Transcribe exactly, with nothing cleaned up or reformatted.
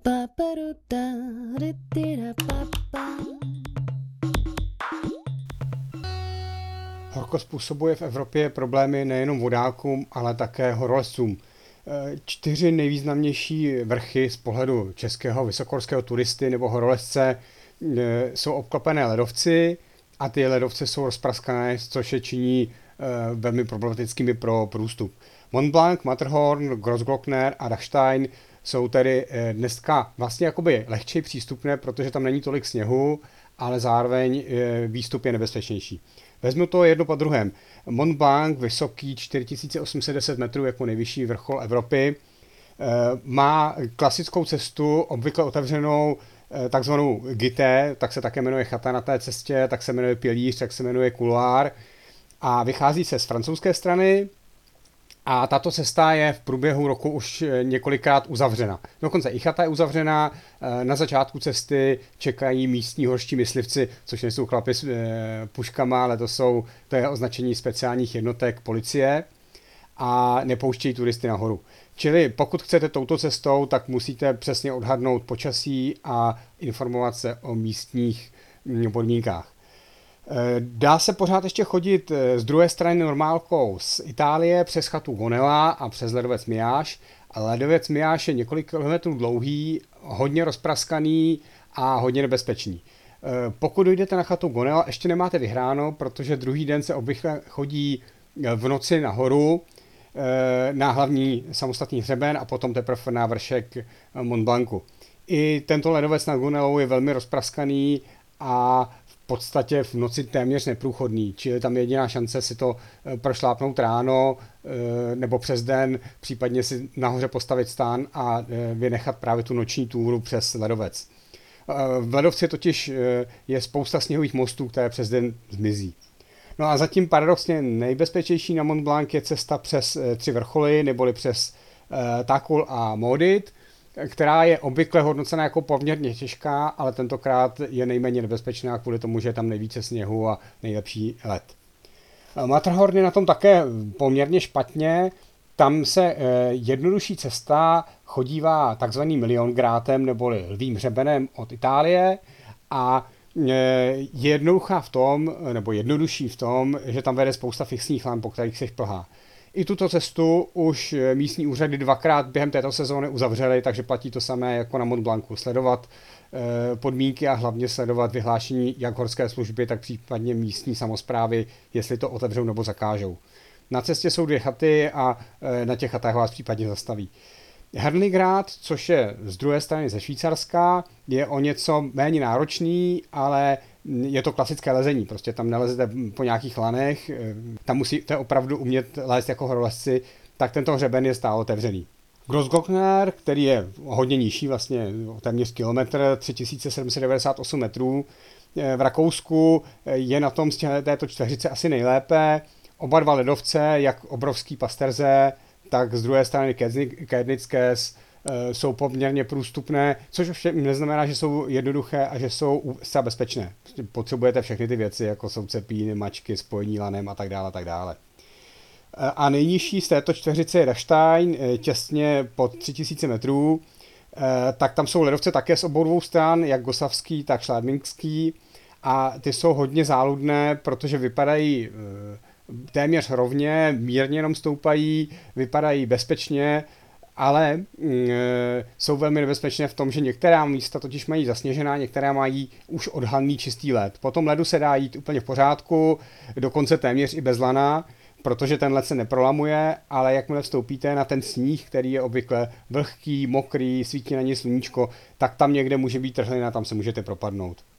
Horko způsobuje v Evropě problémy nejenom vodákům, ale také horolezcům. Čtyři nejvýznamnější vrchy z pohledu českého vysokohorského turisty nebo horolezce jsou obklopené ledovci a ty ledovce jsou rozpraskané, což je činí velmi problematickými pro průstup. Mont Blanc, Matterhorn, Grossglockner a Dachstein jsou tedy dneska vlastně jakoby lehčej přístupné, protože tam není tolik sněhu, ale zároveň výstup je nebezpečnější. Vezmu to jedno po druhém. Mont Blanc, vysoký čtyři tisíce osm set deset metrů jako nejvyšší vrchol Evropy, má klasickou cestu, obvykle otevřenou takzvanou gité, tak se také jmenuje chata na té cestě, tak se jmenuje pilíř, tak se jmenuje kuloár a vychází se z francouzské strany a tato cesta je v průběhu roku už několikrát uzavřena. Dokonce i chata je uzavřená, na začátku cesty čekají místní horští myslivci, což nejsou chlapi s puškama, ale to, jsou, to je označení speciálních jednotek policie a nepouštějí turisty nahoru. Čili pokud chcete touto cestou, tak musíte přesně odhadnout počasí a informovat se o místních podmínkách. Dá se pořád ještě chodit z druhé strany normálkou z Itálie přes chatu Gonella a přes ledovec Miáš. Ledovec Miáš je několik kilometrů dlouhý, hodně rozpraskaný a hodně nebezpečný. Pokud dojdete na chatu Gonella, ještě nemáte vyhráno, protože druhý den se obvykle chodí v noci nahoru na hlavní samostatný hřeben a potom teprve na vršek Mont Blancu. I tento ledovec nad Gonellou je velmi rozpraskaný a v podstatě v noci téměř neprůchodný, čili tam je jediná šance si to prošlápnout ráno nebo přes den, případně si nahoře postavit stán a vynechat právě tu noční túru přes ledovec. V ledovci totiž je spousta sněhových mostů, které přes den zmizí. No a zatím paradoxně nejbezpečnější na Mont Blanc je cesta přes tři vrcholy, neboli přes Takul a Maudit, která je obvykle hodnocena jako poměrně těžká, ale tentokrát je nejméně nebezpečná kvůli tomu, že je tam nejvíce sněhu a nejlepší led. Matterhorn je na tom také poměrně špatně, tam se jednodušší cesta chodívá takzvaným Liongrátem neboli lvým hřebenem od Itálie a je jednoduchá v tom, nebo jednodušší v tom, že tam vede spousta fixních lamp, po kterých se plhá. I tuto cestu už místní úřady dvakrát během této sezóny uzavřely, takže platí to samé jako na Mont Blancu. Sledovat podmínky a hlavně sledovat vyhlášení jak horské služby, tak případně místní samosprávy, jestli to otevřou nebo zakážou. Na cestě jsou dvě chaty a na těch chatách vás případně zastaví. Herligrát, což je z druhé strany ze Švýcarska, je o něco méně náročný, ale je to klasické lezení, prostě tam nelezete po nějakých lanech, tam musíte opravdu umět lézt jako horolezci, tak tento hřeben je stále otevřený. Grossglockner, který je hodně nižší, vlastně téměř kilometr, tři tisíce sedm set devadesát osm metrů, v Rakousku je na tom z této čtveřice asi nejlépe. Oba dva ledovce, jak obrovský Pasterze, tak z druhé strany Kednickés jsou poměrně průstupné, což ovšem neznamená, že jsou jednoduché a že jsou zcela bezpečné. Potřebujete všechny ty věci, jako jsou cepíny, mačky, spojení lanem a tak dále, a tak dále. A nejnižší z této čtveřice je Dachstein, těsně pod tři tisíce metrů, tak tam jsou ledovce také z obou dvou stran, jak Gosavský, tak Šládmingský, a ty jsou hodně záludné, protože vypadají téměř rovně, mírně jenom stoupají, vypadají bezpečně, ale e, jsou velmi nebezpečné v tom, že některá místa totiž mají zasněžená, některá mají už odhalný čistý led. Po tom ledu se dá jít úplně v pořádku, dokonce téměř i bez lana, protože ten led se neprolamuje, ale jakmile vstoupíte na ten sníh, který je obvykle vlhký, mokrý, svítí na ně sluníčko, tak tam někde může být trhlina, tam se můžete propadnout.